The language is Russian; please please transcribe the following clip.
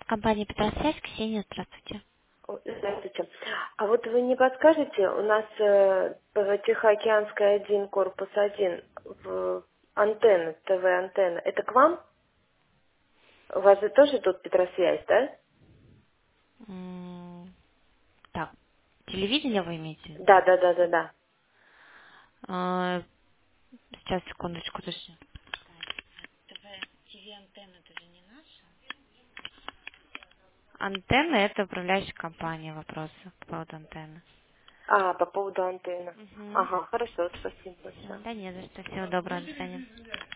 Компания Петросвязь, Ксения, здравствуйте. Здравствуйте. А вот вы не подскажете, у нас Тихоокеанская 1, корпус 1, антенна, ТВ-антенна, это к вам? У вас же тоже тут Петросвязь, да? Так, телевидение вы имеете в виду? Да, да, да, да, да. А, Сейчас, секундочку, точно. ТВ-антенна, это же не наша. Антенна– это управляющая компания, вопросы по поводу антенны. А, по поводу антенны. Угу. Ага, хорошо, спасибо Все, большое. да не за что. Всего доброго, до свидания.